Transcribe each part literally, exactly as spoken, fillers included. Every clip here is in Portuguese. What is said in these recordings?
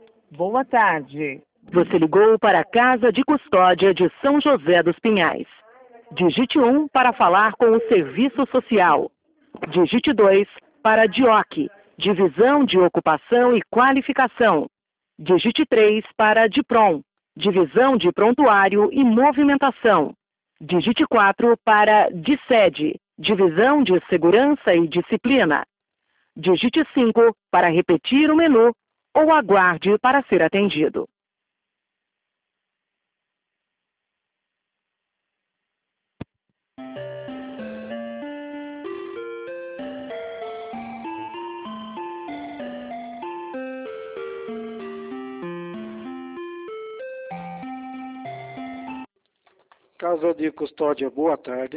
Boa tarde. Você ligou para a Casa de Custódia de São José dos Pinhais. Digite um para falar com o Serviço Social. Digite dois para a D I O C, Divisão de Ocupação e Qualificação. Digite três para a DIPROM, Divisão de Prontuário e Movimentação. Digite quatro para DICED, Divisão de Segurança e Disciplina. Digite cinco para repetir o menu ou aguarde para ser atendido. Casa de Custódia, boa tarde.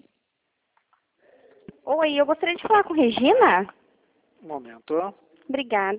Oi, eu gostaria de falar com Regina. Um momento. Obrigada.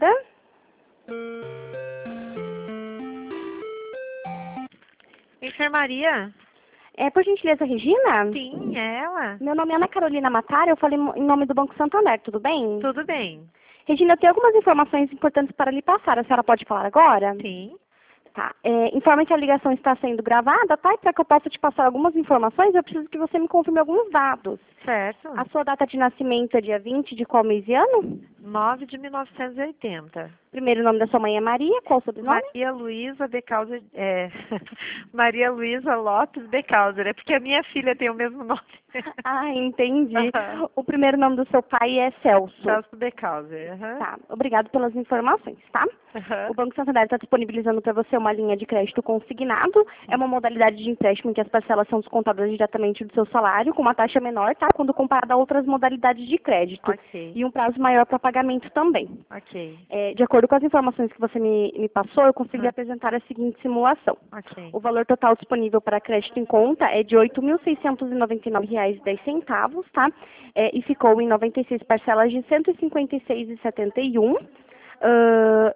Enfermaria? É, por gentileza, Regina? Sim, é ela. Meu nome é Ana Carolina Matara, eu falei em nome do Banco Santander, tudo bem? Tudo bem. Regina, eu tenho algumas informações importantes para lhe passar. A senhora pode falar agora? Sim. Tá. É, informa que a ligação está sendo gravada, tá? E para que eu possa te passar algumas informações, eu preciso que você me confirme alguns dados. Certo. A sua data de nascimento é dia vinte de qual mês e ano? nove de mil novecentos e oitenta. Primeiro nome da sua mãe é Maria, qual o sobrenome? Maria Luísa Becauser, é, Maria Luísa Lopes Becauser, é porque a minha filha tem o mesmo nome. Ah, entendi. Uhum. O primeiro nome do seu pai é Celso. Celso Becauser. Uhum. Tá, obrigado pelas informações, tá? Uhum. O Banco Santander está disponibilizando para você uma linha de crédito consignado. É uma modalidade de empréstimo em que as parcelas são descontadas diretamente do seu salário, com uma taxa menor, tá? Quando comparada a outras modalidades de crédito. Ok. E um prazo maior para pagamento também. Ok. É, de acordo com as informações que você me, me passou, eu consegui Uhum. apresentar a seguinte simulação. Ok. O valor total disponível para crédito em conta é de oito mil seiscentos e noventa e nove reais e dez centavos, tá? É, e ficou em noventa e seis parcelas de cento e cinquenta e seis reais e setenta e um centavos. Uh,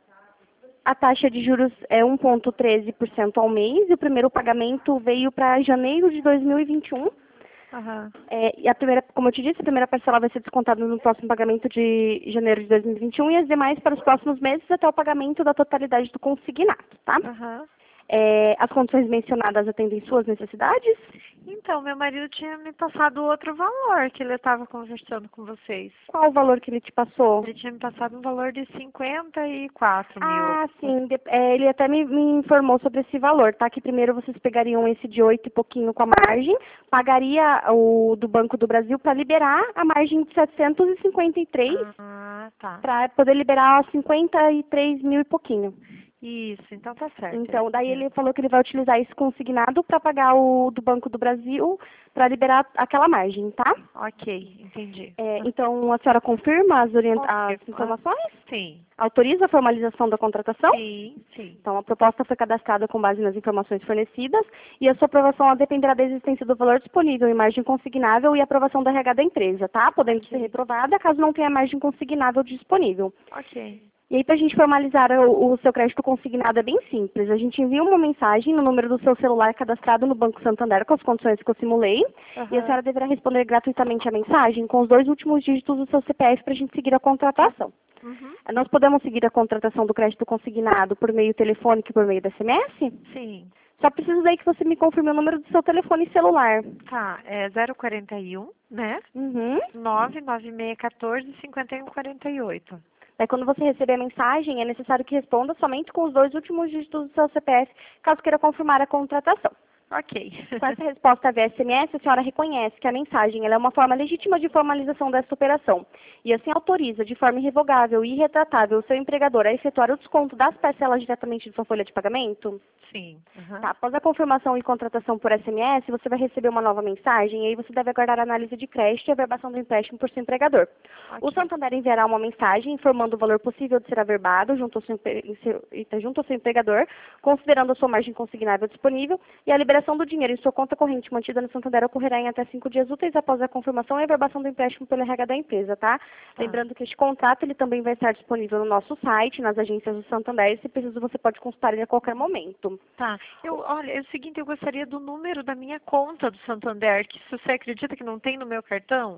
a taxa de juros é um vírgula treze por cento ao mês e o primeiro pagamento veio para janeiro de dois mil e vinte e um. Uhum. É, e a primeira, como eu te disse, a primeira parcela vai ser descontada no próximo pagamento de janeiro de dois mil e vinte e um e as demais para os próximos meses até o pagamento da totalidade do consignado, tá? Uhum. É, as condições mencionadas atendem suas necessidades? Então, meu marido tinha me passado outro valor que ele estava conversando com vocês. Qual o valor que ele te passou? Ele tinha me passado um valor de cinquenta e quatro mil. Ah, sim. De- é, ele até me, me informou sobre esse valor, tá? Que primeiro vocês pegariam esse de oito e pouquinho com a margem, pagaria o do Banco do Brasil para liberar a margem de setecentos e cinquenta e três, Ah, tá. para poder liberar cinquenta e três mil e pouquinho. Isso, então tá certo. Então, daí É. ele falou que ele vai utilizar esse consignado para pagar o do Banco do Brasil, para liberar aquela margem, tá? Ok, entendi. É, então, a senhora confirma as, orient... as Confirma. informações? Sim. Autoriza a formalização da contratação? Sim, sim. Então, a proposta foi cadastrada com base nas informações fornecidas e a sua aprovação ela dependerá da existência do valor disponível em margem consignável e aprovação da R H da empresa, tá? Podendo Ok. ser reprovada caso não tenha margem consignável disponível. Ok. E aí, para a gente formalizar o, o seu crédito consignado é bem simples. A gente envia uma mensagem no número do seu celular cadastrado no Banco Santander com as condições que eu simulei. Uhum. E a senhora deverá responder gratuitamente a mensagem com os dois últimos dígitos do seu C P F para a gente seguir a contratação. Uhum. Nós podemos seguir a contratação do crédito consignado por meio telefônico e por meio da S M S? Sim. Só preciso daí que você me confirme o número do seu telefone celular. Tá, é zero quarenta e um, né? Uhum. nove nove seis um quatro, cinco um quatro oito. Daí, quando você receber a mensagem, é necessário que responda somente com os dois últimos dígitos do seu C P F, caso queira confirmar a contratação. Ok. Com essa resposta via S M S, a senhora reconhece que a mensagem ela é uma forma legítima de formalização desta operação e assim autoriza de forma irrevogável e irretratável o seu empregador a efetuar o desconto das parcelas diretamente de sua folha de pagamento? Sim. Uhum. Tá, após a confirmação e contratação por S M S, você vai receber uma nova mensagem e aí você deve aguardar a análise de crédito e a verbação do empréstimo por seu empregador. O Ok. Santander enviará uma mensagem informando o valor possível de ser averbado junto ao seu, empre- em seu- e- junto ao seu empregador, considerando a sua margem consignável disponível, e a liberação do dinheiro em sua conta corrente mantida no Santander ocorrerá em até cinco dias úteis após a confirmação e a verbação do empréstimo pelo R H da empresa, tá? Tá. Lembrando que este contrato ele também vai estar disponível no nosso site, nas agências do Santander, e se preciso você pode consultar ele a qualquer momento. Tá. Eu, olha, é o seguinte, eu gostaria do número da minha conta do Santander, que se você acredita que não tem no meu cartão?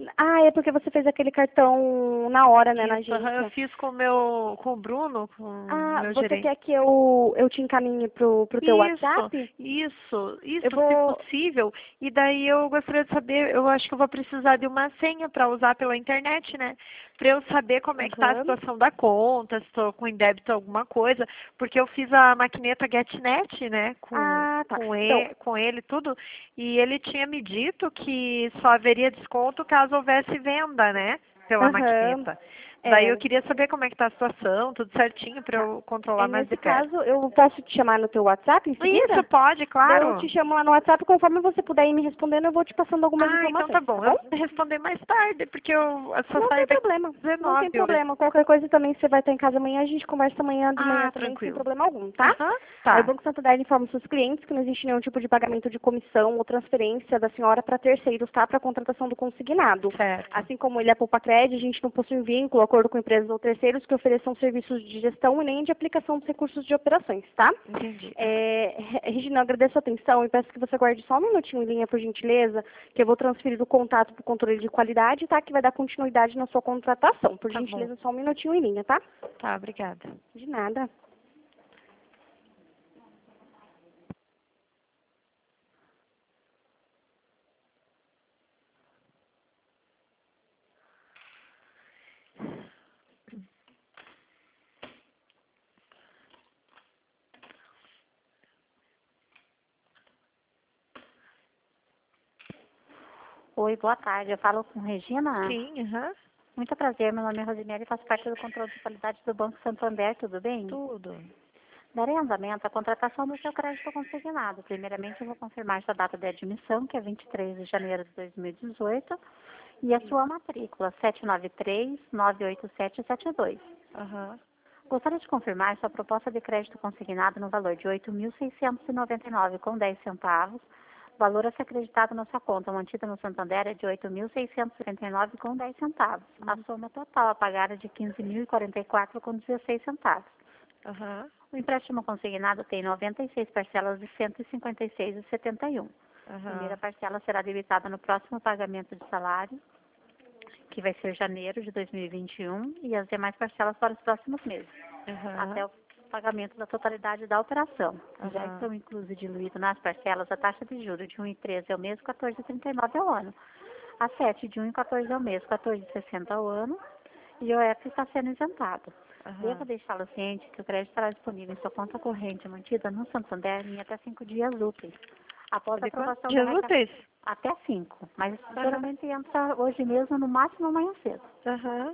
Ah, é porque você fez aquele cartão na hora, né, na Isso, aham, agência. eu fiz com o meu, com o Bruno, com o Ah, meu você gerente. quer que eu, eu te encaminhe pro, pro teu WhatsApp? Isso, isso, Eu vou... se possível. E daí eu gostaria de saber, eu acho que eu vou precisar de uma senha para usar pela internet, né? Para eu saber como é que está a Aham. situação da conta, se estou com em débito alguma coisa, porque eu fiz a maquineta GetNet, né? Com, Ah, tá. com, Então, ele, com ele tudo, e ele tinha me dito que só haveria desconto caso houvesse venda, né? Pela aham. maquineta. Daí É, eu queria saber como é que está a situação, tudo certinho, para tá. eu É, controlar mais de nesse perto. caso, eu posso te chamar no teu WhatsApp em Isso, seguida? pode, Daí claro. eu te chamo lá no WhatsApp, conforme você puder ir me respondendo, eu vou te passando algumas Ah, então tá informações, tá bom. bom? Eu vou responder mais tarde, porque eu eu só Não saio tem daqui problema, às não tem dezenove hoje. problema. Qualquer coisa também você vai estar em casa amanhã, a gente conversa amanhã de manhã Ah, também, sem tranquilo. problema algum, tá? Aham, Aí o tá. Banco Santander informa os seus clientes que não existe nenhum tipo de pagamento de comissão ou transferência da senhora para terceiros, tá? Para a contratação do consignado. Certo. Assim como ele é Poupa-Cred, a gente não possui um vínculo, acordo com empresas ou terceiros que ofereçam serviços de gestão e nem de aplicação dos recursos de operações, tá? Entendi. É, Re- Regina, eu agradeço a atenção e peço que você guarde só um minutinho em linha, por gentileza, que eu vou transferir o contato para o controle de qualidade, tá? Que vai dar continuidade na sua contratação. Por Tá bom. gentileza, só um minutinho em linha, tá? Tá, obrigada. De nada. Oi, boa tarde. Eu falo com Regina. Sim, aham. Muito prazer, meu nome é Rosiméria e faço parte do controle de qualidade do Banco Santander, tudo bem? Tudo. Darei andamento à contratação do seu crédito consignado. Primeiramente, eu vou confirmar sua data de admissão, que é vinte e três de janeiro de dois mil e dezoito, e a sua matrícula, sete nove três, nove oito sete sete dois. Aham. Gostaria de confirmar sua proposta de crédito consignado no valor de oito mil seiscentos e noventa e nove vírgula dez centavos. O valor a ser acreditado na sua conta mantida no Santander é de oito mil seiscentos e trinta e nove vírgula dez centavos. A soma total a pagar é de quinze mil e quarenta e quatro vírgula dezesseis centavos. Aham. O empréstimo consignado tem noventa e seis parcelas de cento e cinquenta e seis vírgula setenta e um. A primeira Aham. parcela será debitada no próximo pagamento de salário, que vai ser janeiro de dois mil e vinte e um, e as demais parcelas para os próximos meses, até Aham. o pagamento da totalidade da operação. Já Aham. estão inclusos e diluídos nas parcelas a taxa de juros de um vírgula treze ao mês, quatorze vírgula trinta e nove ao ano. A sete de um vírgula quatorze ao mês, quatorze vírgula sessenta ao ano. E o I F está sendo isentado. Devo Aham. deixá-lo ciente que o crédito estará disponível em sua conta corrente mantida no Santander em até cinco dias úteis. Após a De quantos aprovação dias da reca- úteis? até cinco, mas geralmente entra hoje mesmo, no máximo amanhã cedo. Aham.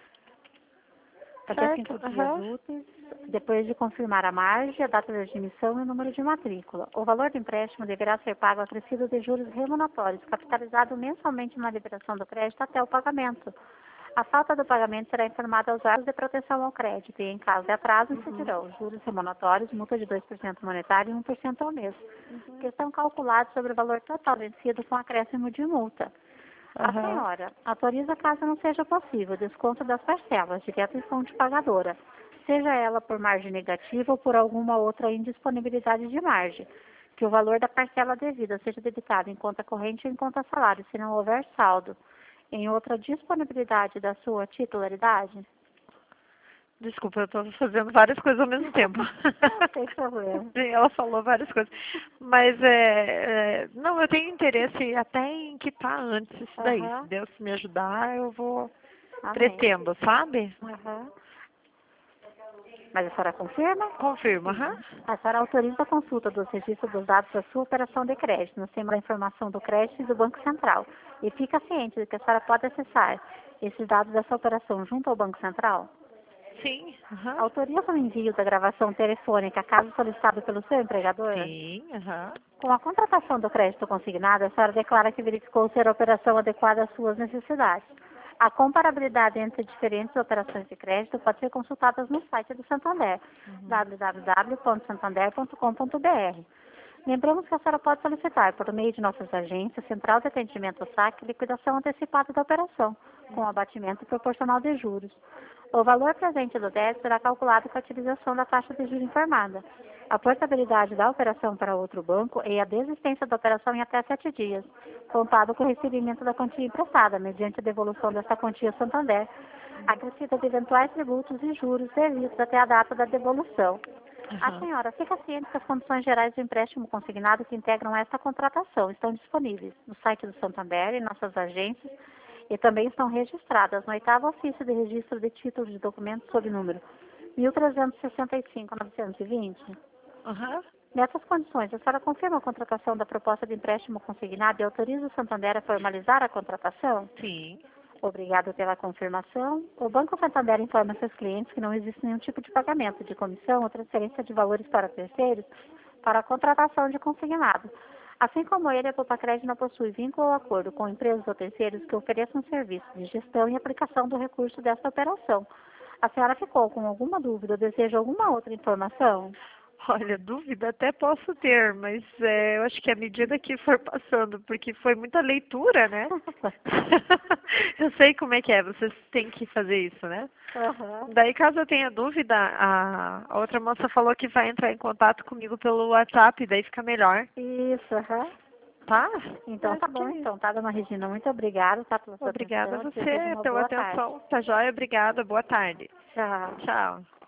Até Certo, cinco dias aham. úteis, depois de confirmar a margem, a data de admissão e o número de matrícula. O valor do empréstimo deverá ser pago acrescido de juros remuneratórios, capitalizado mensalmente na liberação do crédito até o pagamento. A falta do pagamento será informada aos órgãos de proteção ao crédito e, em caso de atraso, incidirão juros remuneratórios, multa de dois por cento monetário e um por cento ao mês, que estão calculados sobre o valor total vencido com acréscimo de multa. A Aham. senhora autoriza, caso não seja possível, o desconto das parcelas direto em fonte pagadora, seja ela por margem negativa ou por alguma outra indisponibilidade de margem, que o valor da parcela devida seja debitado em conta corrente ou em conta salário, se não houver saldo em outra disponibilidade da sua titularidade? Desculpa, eu estou fazendo várias coisas ao mesmo tempo. Sem problema. Sim, ela falou várias coisas. Mas, é, é, não, eu tenho interesse até em quitar antes isso daí. Aham. Se Deus me ajudar, eu vou... Amém. Pretendo, sabe? Aham. Mas a senhora confirma? Confirma, aham. A senhora autoriza a consulta dos registros dos dados da sua operação de crédito no sistema da informação do crédito e do Banco Central. E fica ciente de que a senhora pode acessar esses dados dessa operação junto ao Banco Central? Sim, aham. Autoriza o envio da gravação telefônica, caso solicitado pelo seu empregador? Sim, aham. Com a contratação do crédito consignado, a senhora declara que verificou ser a operação adequada às suas necessidades. A comparabilidade entre diferentes operações de crédito pode ser consultada no site do Santander, Uhum. w w w ponto santander ponto com ponto b r. Lembramos que a senhora pode solicitar, por meio de nossas agências, Central de Atendimento ao Saque, liquidação antecipada da operação, com abatimento proporcional de juros. O valor presente do débito será calculado com a utilização da taxa de juros informada. A portabilidade da operação para outro banco e a desistência da operação em até sete dias, contado com o recebimento da quantia emprestada, mediante a devolução dessa quantia ao Santander, acrescida de eventuais tributos e juros devidos até a data da devolução. Uhum. A senhora fica ciente que as condições gerais do empréstimo consignado que integram esta contratação estão disponíveis no site do Santander, em nossas agências, e também estão registradas no oitavo ofício de registro de títulos de documentos sob número mil trezentos e sessenta e cinco, novecentos e vinte. Uhum. Nessas condições, a senhora confirma a contratação da proposta de empréstimo consignado e autoriza o Santander a formalizar a contratação? Sim. Obrigada pela confirmação. O Banco Santander informa seus clientes que não existe nenhum tipo de pagamento de comissão ou transferência de valores para terceiros para a contratação de consignado. Assim como ele, a Popacred não possui vínculo ou acordo com empresas ou terceiros que ofereçam serviço de gestão e aplicação do recurso desta operação. A senhora ficou com alguma dúvida ou deseja alguma outra informação? Olha, dúvida até posso ter, mas é, eu acho que à medida que for passando, porque foi muita leitura, né? Eu sei como é que é, vocês têm que fazer isso, né? Uhum. Daí, caso eu tenha dúvida, a, a outra moça falou que vai entrar em contato comigo pelo WhatsApp, daí fica melhor. Isso, aham. Uhum. Tá? Então tá bom, então, tá, dona Regina? Muito obrigada, tá, pela sua Obrigada a atenção. você pela atenção. Tá joia? Obrigada. Boa tarde. Tchau. Tchau.